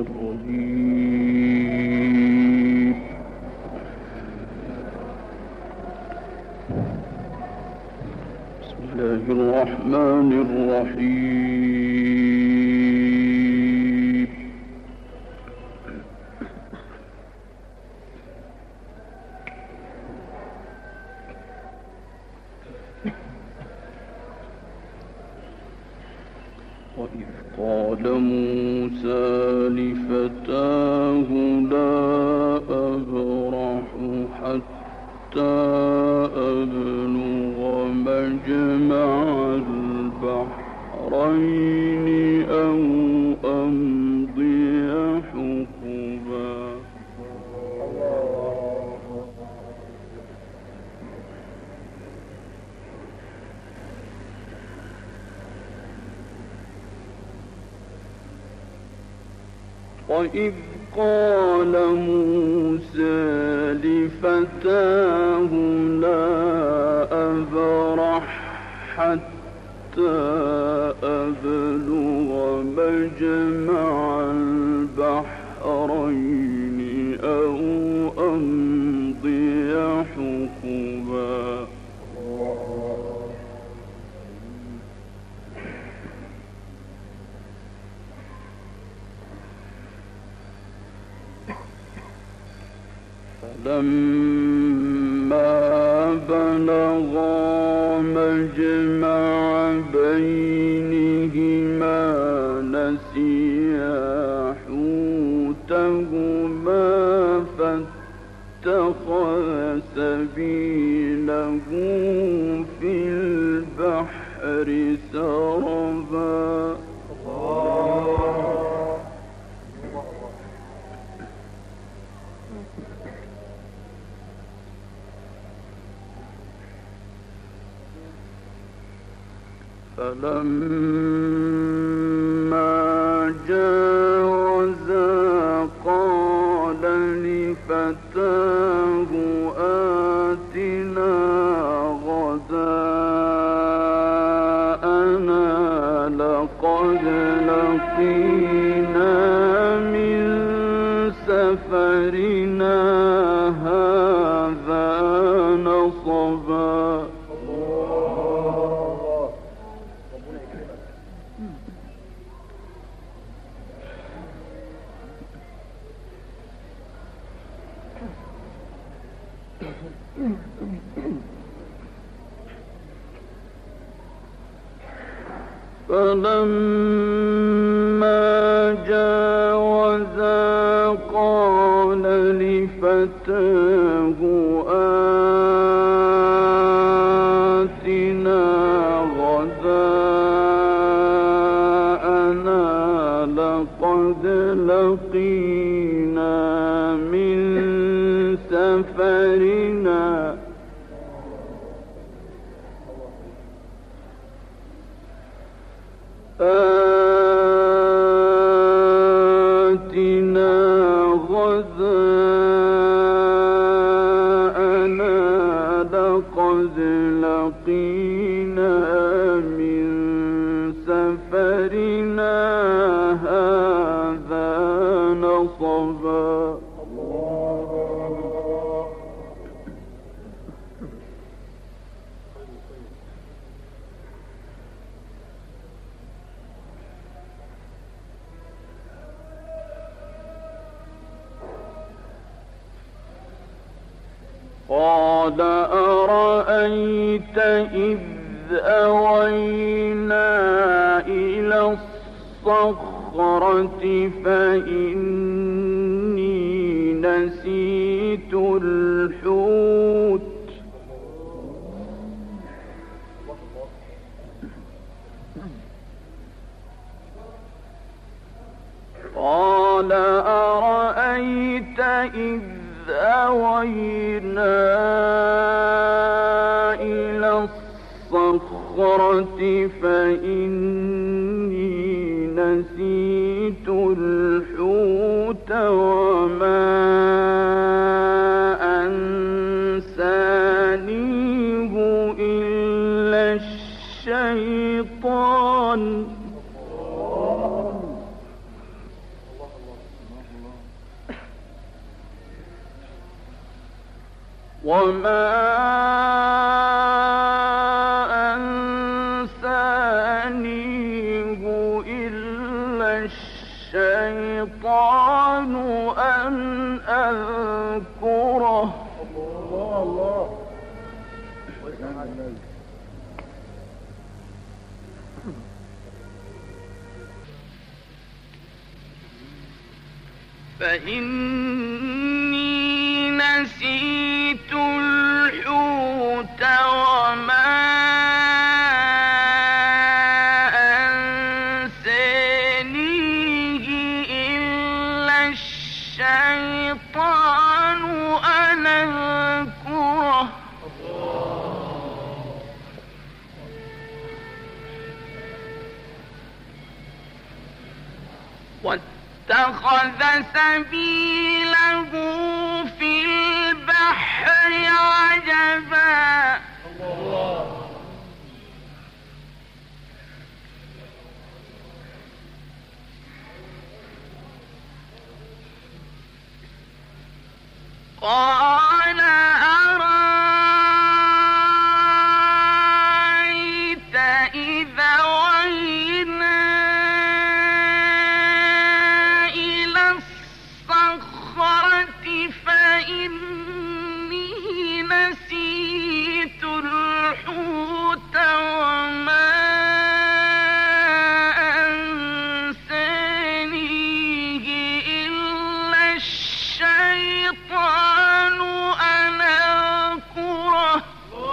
الرجيم. بسم الله الرحمن الرحيم. وإذ قال موسى لفتاه لا أبرح حتى أبلغ مجمع البحرين أو أمضي حقبا. وإذ قال موسى لفتاه لا أبرح حتى أبلغ مجمع البحرين أو أمضي حقبا. فلما بلغا مجمع بينهما نسيا حوتهما فاتخذ سبيله في البحر سربا. فلما جاوزا قال لفتاه آتنا غداءنا لقد لقينا من سفرنا هذا نصبا. فلما جاوزا قال لفتاه آتنا غداءنا لقد لقينا من سفرنا آتنا غداءنا لقد لقينا من سفرنا هذا نصبا. قال أرأيت إذ أوينا إلى الصخرة فإني نسيت الحوت قال أرأيت إذ أوينا إلى الصخرة فإني نسيت الحوت وما أنسانيه إلا الشيطان وما أنسانيه إلا الشيطان أن أذكره. الله فإني نسيت الحوت وما أنسانيه إلا الشيطان أن أذكره. واتخذ سبيله في البحر عجبا. قال أرأيت إذا وينا إلى الصخرة فإني نسيت الحوت وما أنسانيه إلا الشيطان أن أذكره.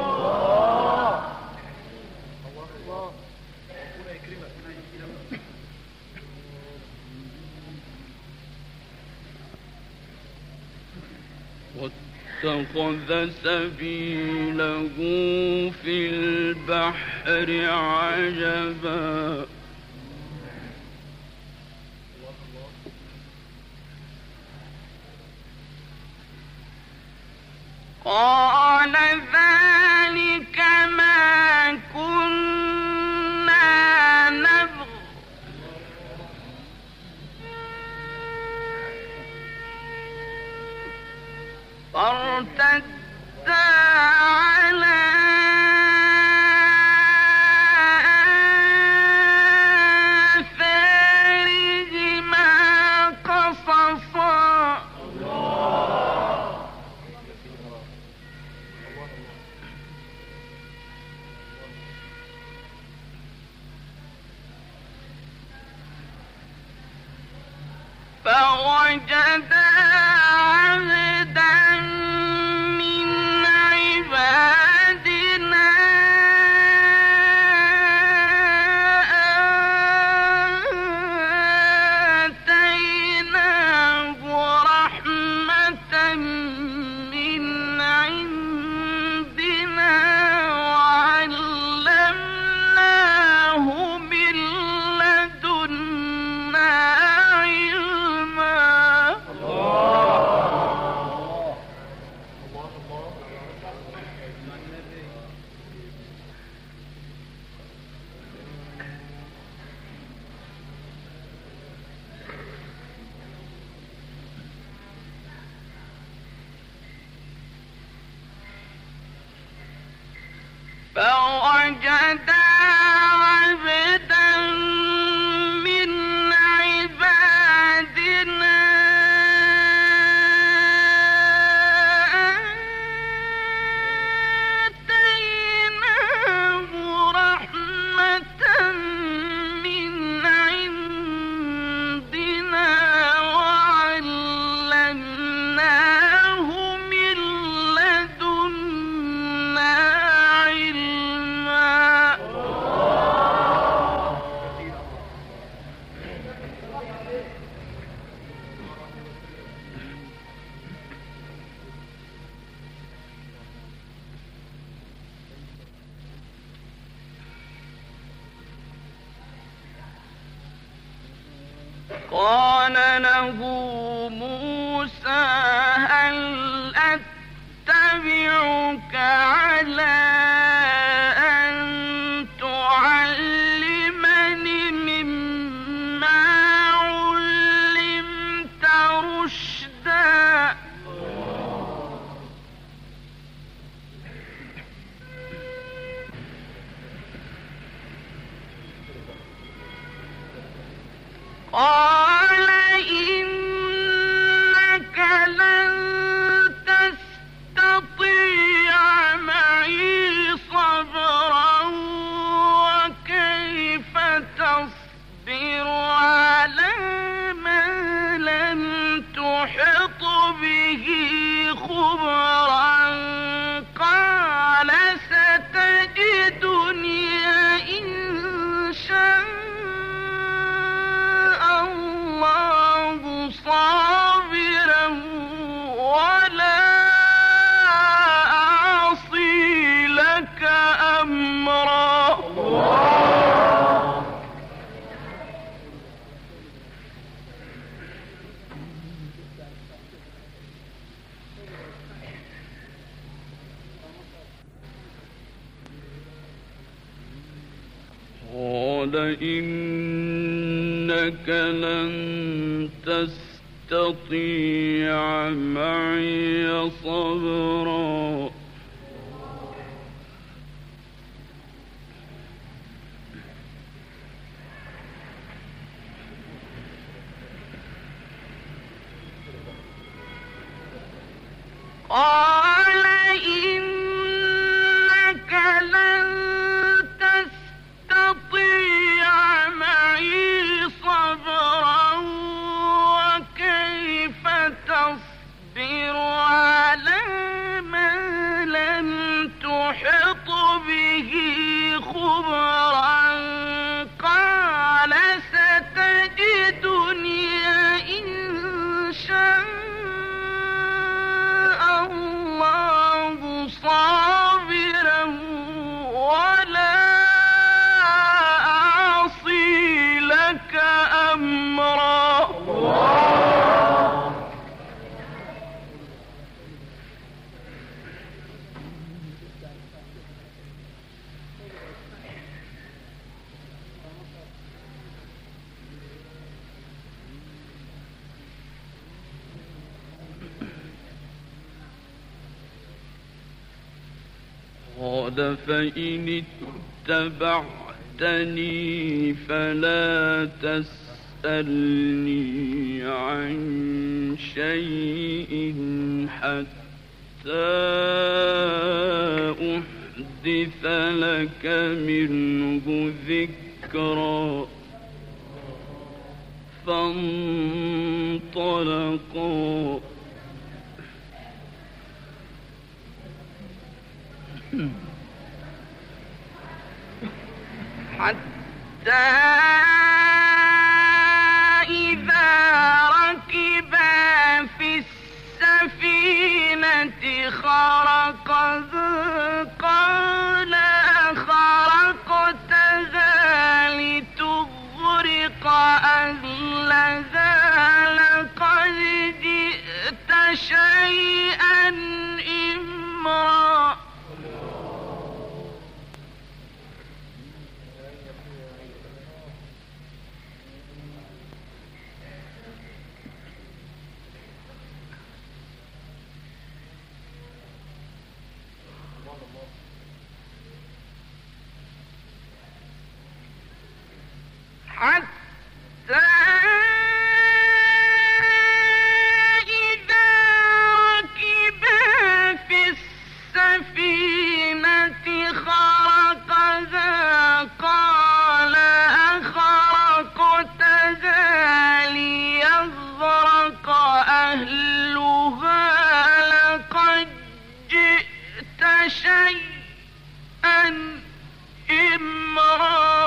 واتخذ سبيله في البحر عجبا. قال ذلك ما كنا نبغ فارتدا على آثارهما قصصا. فوجدا عبدا من عبادنا آتيناه رحمة من عندنا وعلمناه من لدنا علما. فوجدا عبدا من عبادنا آتيناه رحمة من عندنا وعلمناه من لدنا علما. قال له موسى هل أتبعك على أن تعلمني مما علمت؟ 'علمت رشدا. قال سآوي إلى جبل يعصمني من الماء قال لا عاصم اليوم من أمر الله إلا من رحم. فحال بينهما وبين موسى الموج فكان من المغرقين. قال قال إنك لن تستطيع معي صبرا وكيف تصبر على ما لم تحط به خبرا قال ستجدني إن شاء الله صابرا ولا أعصي لك أمرا. قال إنك لن تستطيع معي صبرا قال إنك لن تستطيع معي صبرا وكيف تصبر على ما لم تحط به خبرا قال ستجدني إن شاء الله صابرا ولا أعصي لك أمرا. قال فإن اتبعتني فلا تسألني عن شيء حتى أحدث لك منه ذكرا فانطلقا حتى إذا ركبا في السفينة خرقها قال خرقتها لتغرق أهلها لقد جئت شيئا إمرا. حتى إذا ركبا في السفينة خرقها قال أخرقتها ليغرق أهلها لقد جئت شيئا إمرا.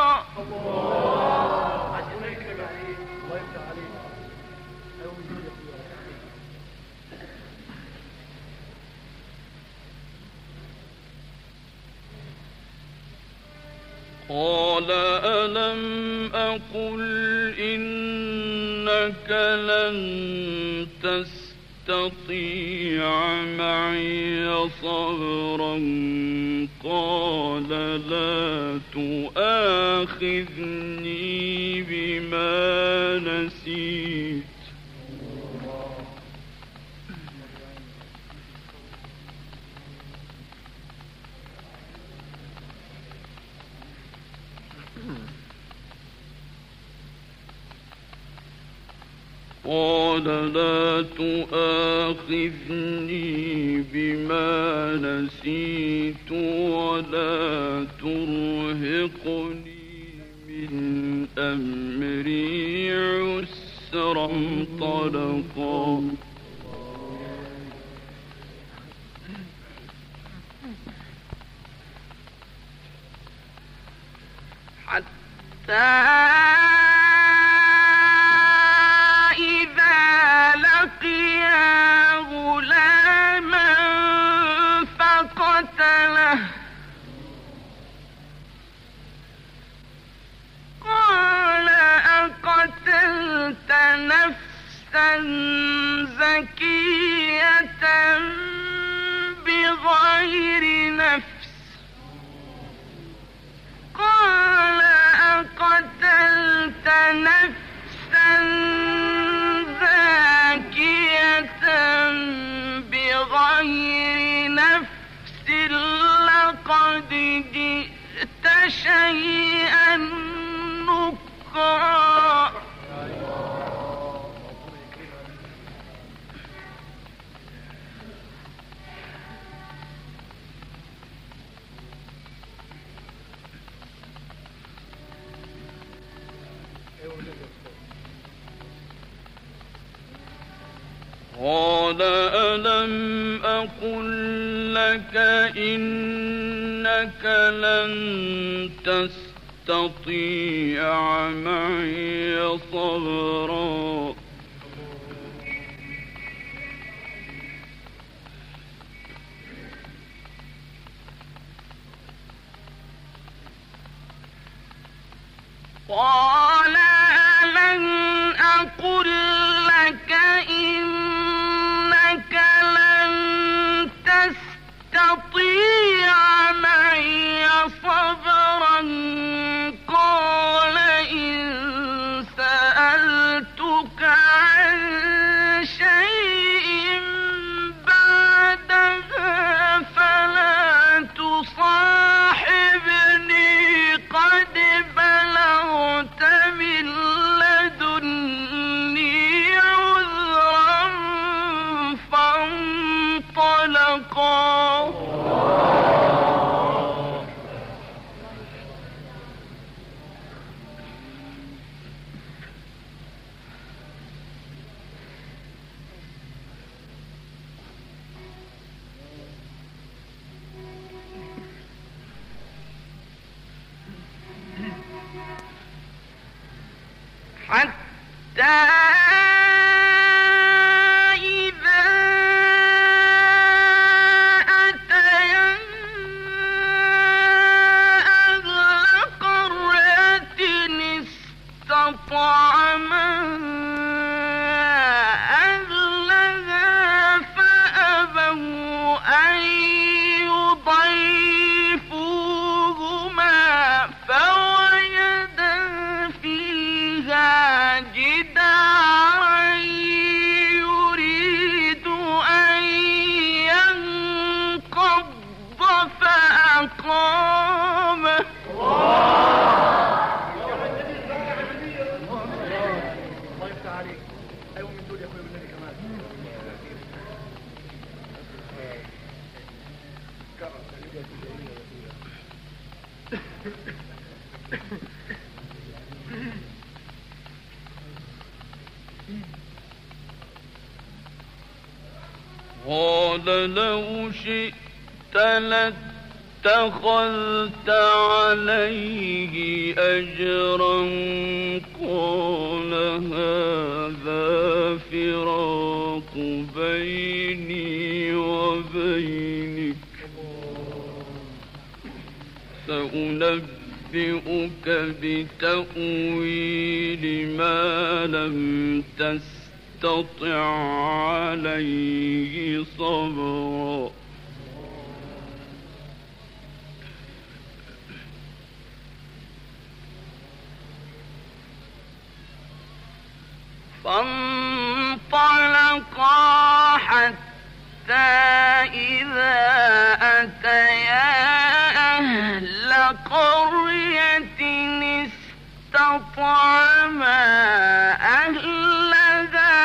قال ألم أقل إنك لن تستطيع معي صبرا قال لا تؤاخذني بما نسيت قال لا تؤاخذني بما نسيت ولا ترهقني من أمري عسرا. انطلقا حتى إذا لقيا غلاما فقتله قال أقتلت نفسا زكية بغير نفس قال أقتلت نفسا زاكية بغير نفس لقد جئت شيئا نكرا. قال ألم أقل لك إنك لن تستطيع معي صبرا. قال ألم أقل لك إنك لن تستطيع معي صبرا. قال إن سألتك عن شيء بعدها فلا تصاحبني قد بلغت من لدني عذرا. فانطلقا حتى إذا أتيا أهل قرية استطعما أهلها فأبوا أن يضيفوهما فوجدا فيها جدارا يريد أن ينقض فأقامه. قال لو شئت لاتخذت عليه أجرا. قال هذا فراق بيني وبينك سأنبئك بتأويل ما لم تستطع عليه صبرا. فانطلقا حتى إذا أتيا أهل قرية استطعما أهلها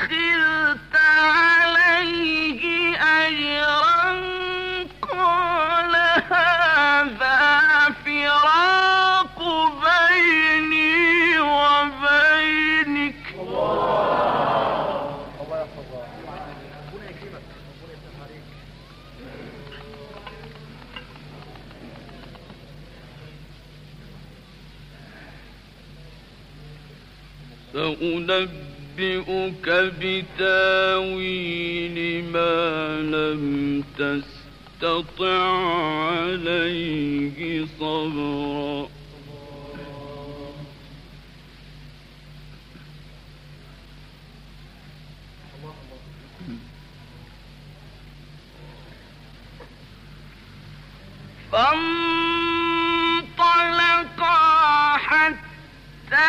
أتخذت عليه أجرا قال هذا فراق بيني وبينك سأنبئك بتاويل ما لم تستطع عليه صبرا فانطلقا حتى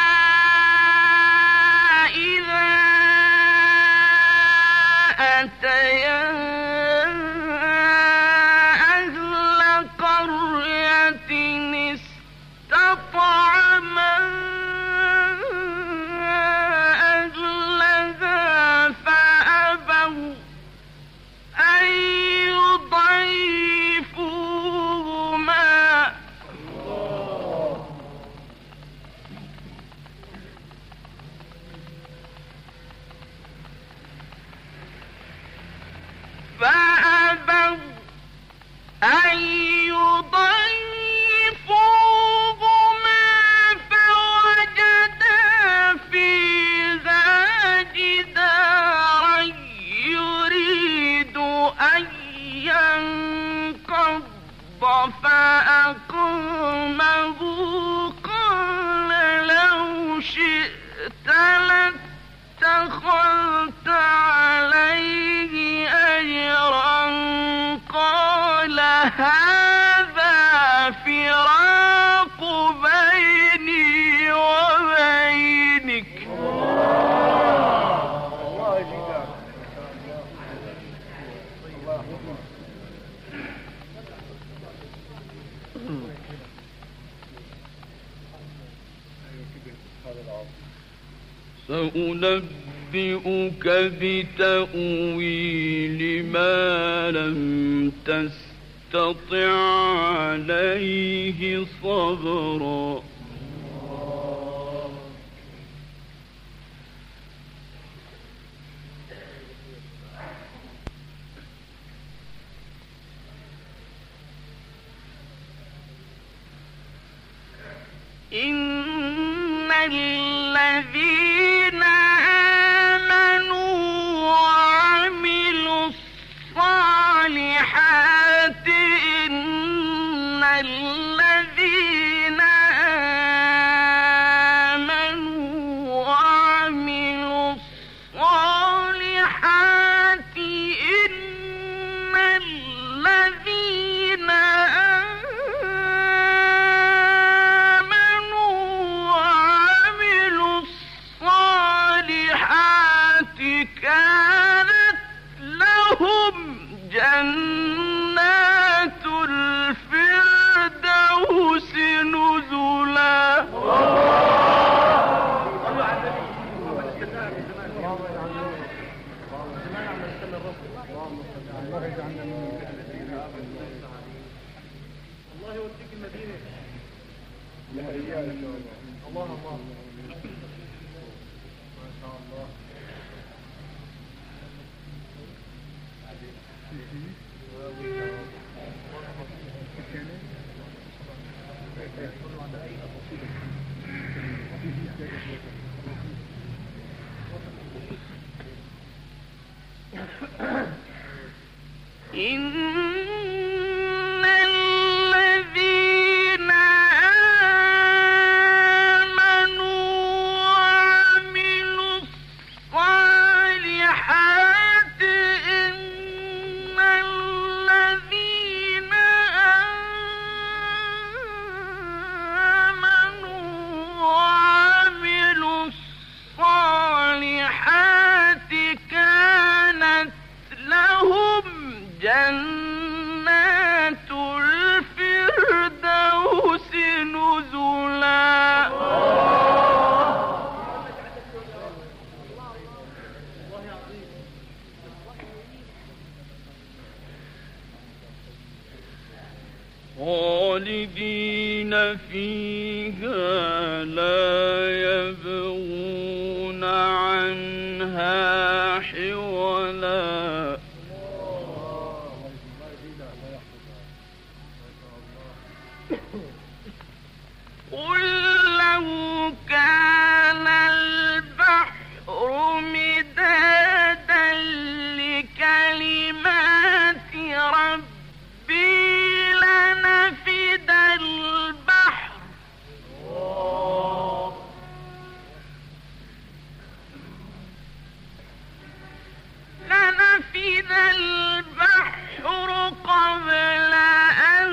أتيا أهل قرية استطعما أهلها فأبوا أن يضيفوهما أن يضيفوهما فوجدا فيها جدارا يريد أن ينقض فأقامه قال لو شئت لاتخذت عليه أجرا قال هذا فراق بيني وبينك سأنبئك بتأويل ما لم تستطع عليه صبرا إن الذين آمنوا وعملوا الصالحات إن الذين آمنوا وعملوا الصالحات إن الذين كانت لهم جنات الفردوس نزلا الله يوديك المدينة الله ما شاء الله إن الذين آمنوا وعملوا خالدين فيها لا يبغون عنها حولا. قل لو كان البحر مدادا لكلمات ربي لنفد البحر قبل أن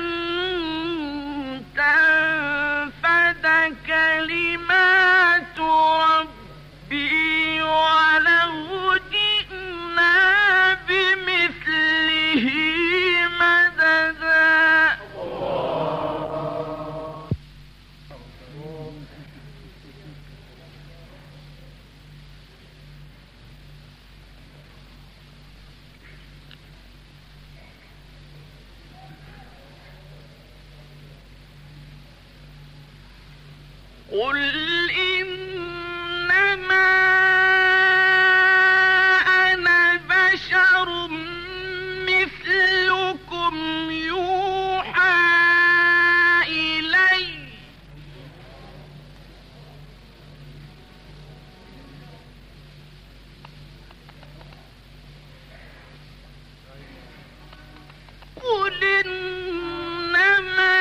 تنفد كلمات ربي ولو جئنا بمثله مددا. قل إنما أنا بشر مثلكم يوحى إلي قل إنما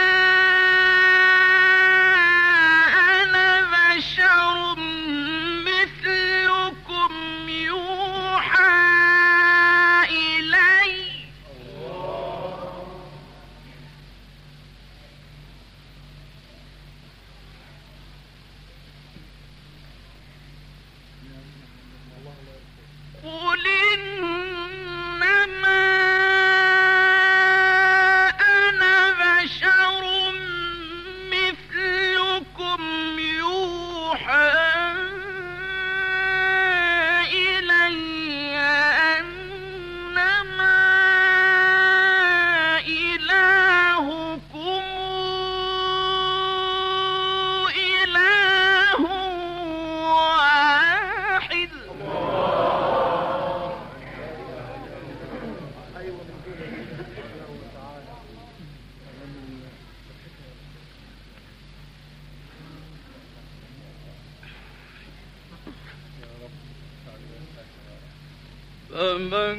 فمن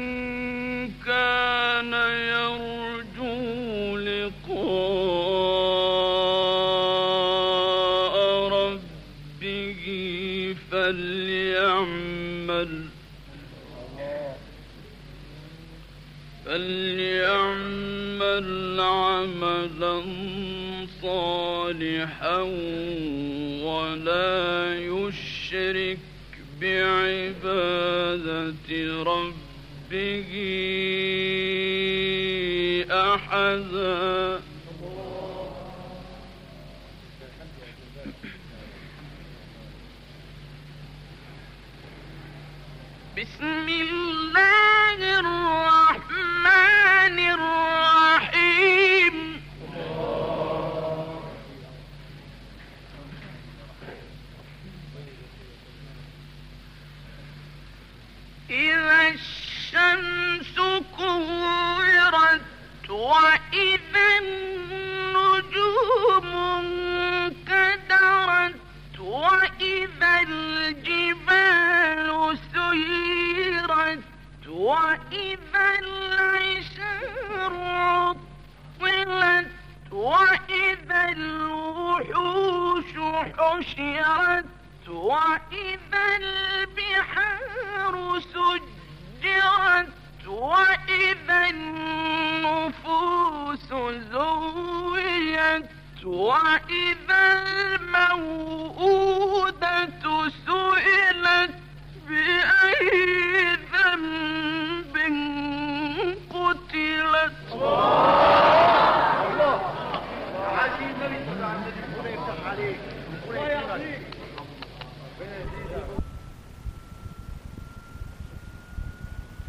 كان يرجو لقاء ربه فليعمل عملا صالحا ولا يشرك بعبادة ربه أحدا. بسم الله الرحمن الرحيم. إذا الشمس كورت وإذا النجوم انكدرت وإذا الجبال سيرت وإذا العشار عطلت وإذا الوحوش حشرت وإذا البحار سجرت وإذا النفوس زوجت وإذا الموءودة سئلت بأي ذنب قتلت.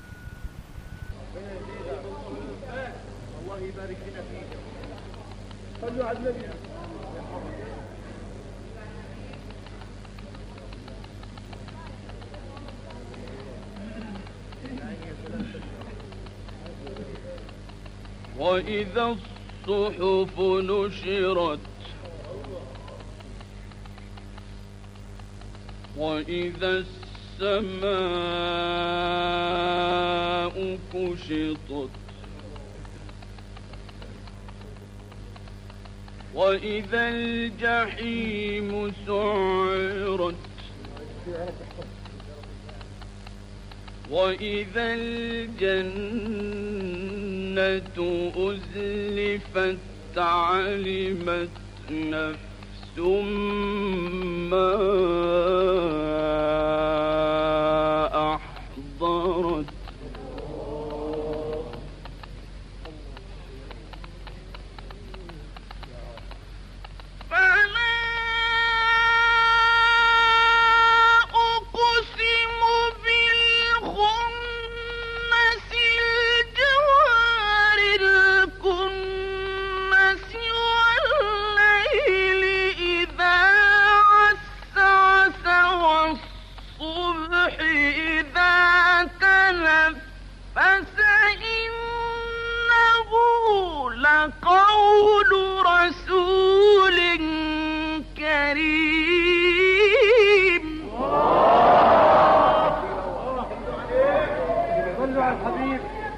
الله يبارك لنا فيك. وإذا الصحف نشرت وإذا السماء كشطت وإذا الجحيم سعرت وإذا الجنة أزلفت علمت نفس ما أحضرت لقول رسول كريم. صلوا على الحبيب.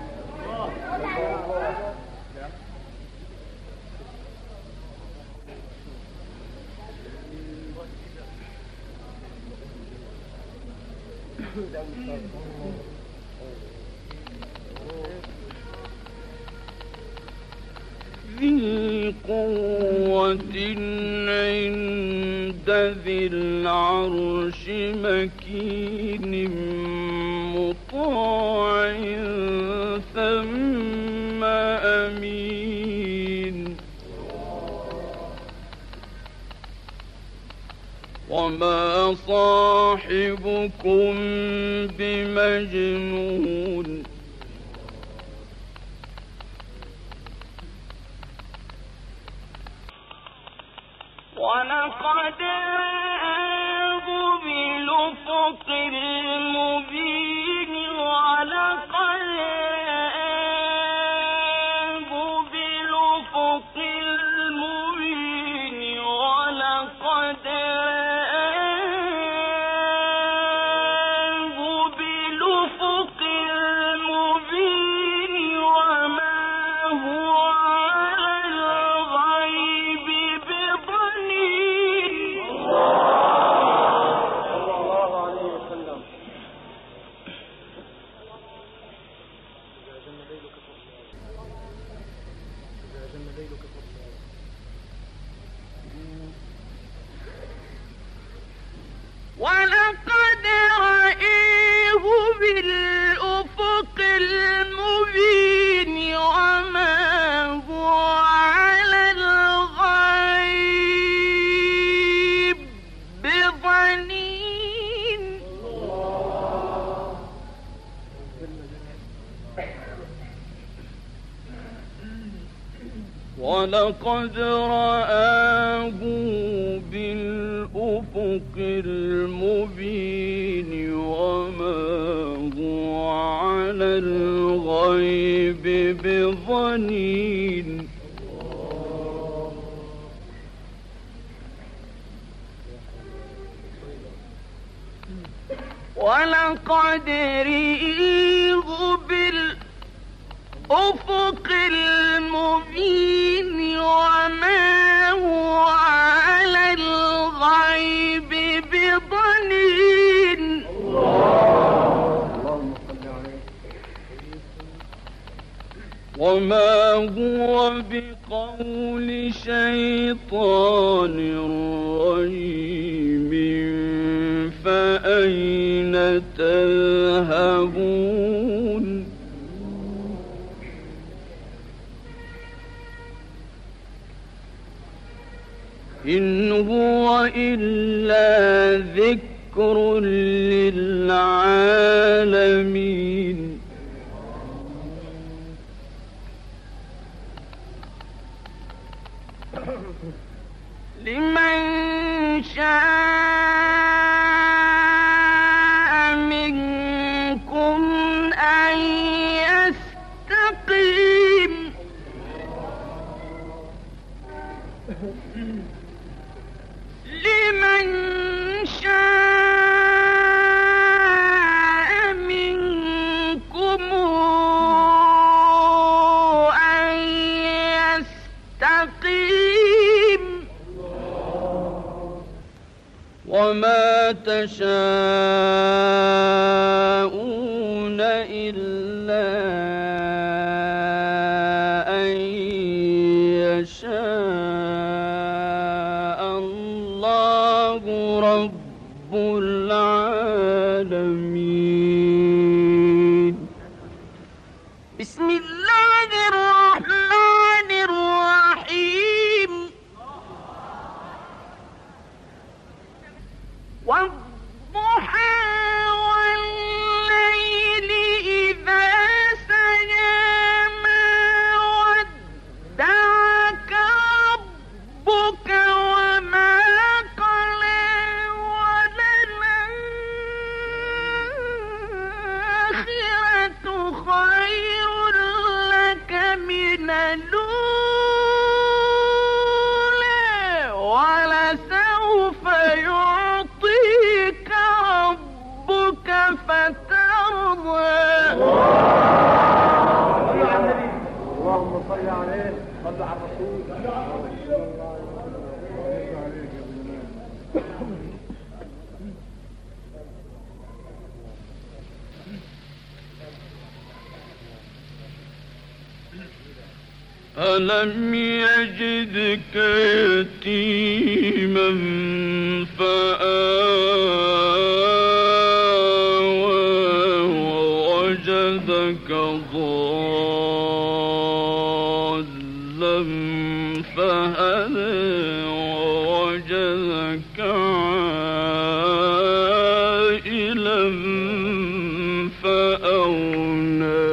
ذي قوة عند ذي العرش مكين مطاع ثم أمين وما صاحبكم بمجنون ولقد رآه بالأفق المبين ولقد رآه بالأفق المبين ولقد رآه بالأفق المبين وما هو ولقد رآه بالأفق المبين وما هو على الغيب بضنين ولقد رآه بالأفق المبين وما هو على الغيب بضنين ولقد رآه بالأفق المبين وما هو على الغيب بضنين وما هو بقول شيطان رجيم فأين تذهبون إن هو إلا ذكر للعالمين تشاءون إلا أن يشاء الله رب العالمين. بسم الله الرحمن الرحيم. والضحى والليل إذا سجى ما ودعك ربك وما قلى وللآخرة خير لك من الأولى ولسوف يعطيك ربك فترضى. اللهم صل عليه صل على الرسول. ألم يجدك يتيما فآوى ووجدك ضالا فهدى ووجدك عائلا فأغنى.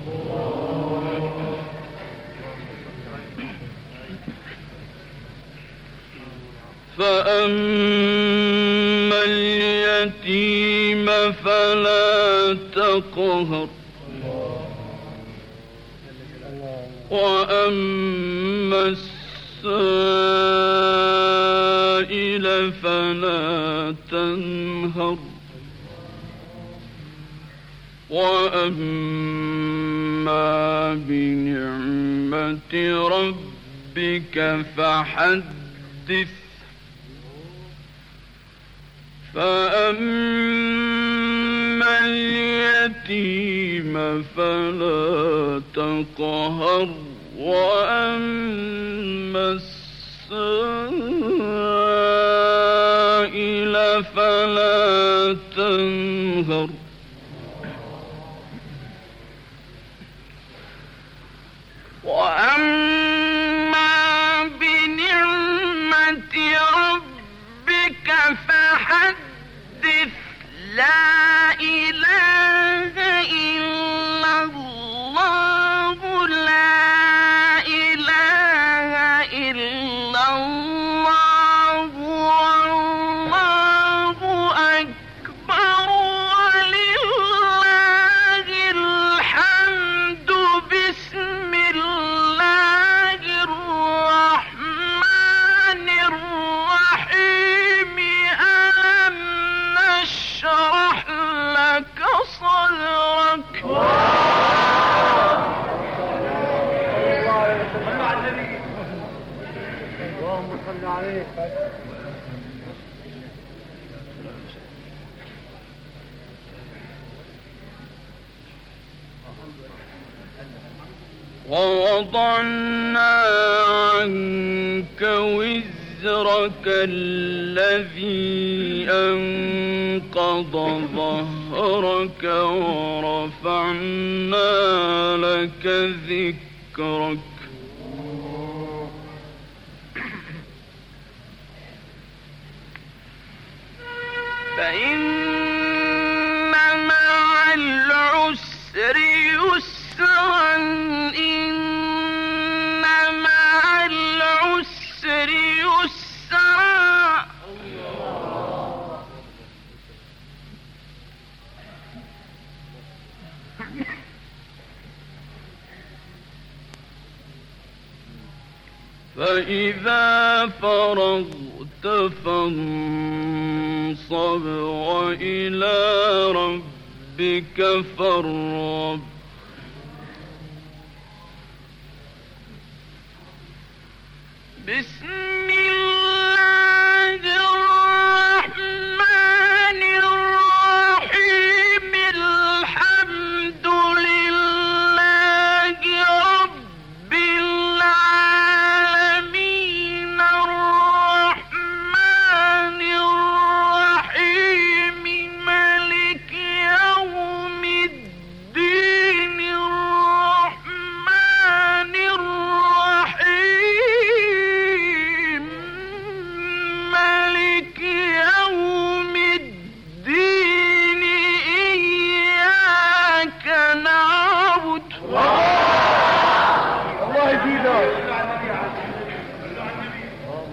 فأما اليتيم فلا تقهر وأما السائل فلا تنهر وأما بنعمة ربك فحدث. فأما اليتيم فلا تقهر وأما السائل فلا تنهر وأما بنعمة ربك فحدث. لا إله إلا الله لا إله إلا الله والله أكبر ولله الحمد. بسم الله الرحمن الرحيم. ألم نشرح لك صدرك. اللهم صل عليه. ووضعنا عنك وزرك الذي أنقض ظهرك ورفعنا لك ذكرك. فإن مع العسر يسرا إن مع العسر يسرا. فإذا فرغت فانصب وإلى ربك فارغب. بسم الله الرحمن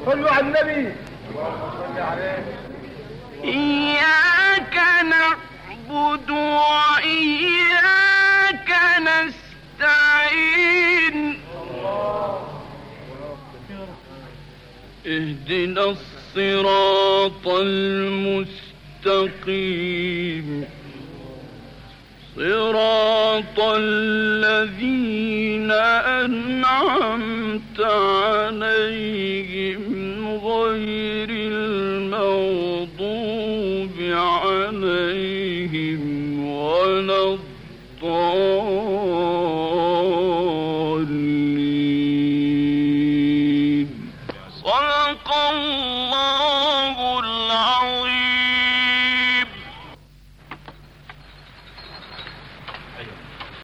صلوا على النبي. اللهم صل عليه. إياك نعبد وإياك نستعين. اهدنا الصراط المستقيم صراط الذين أنعمت عليهم غير المغضوب عليهم ولا الضالين. صدق الله العظيم.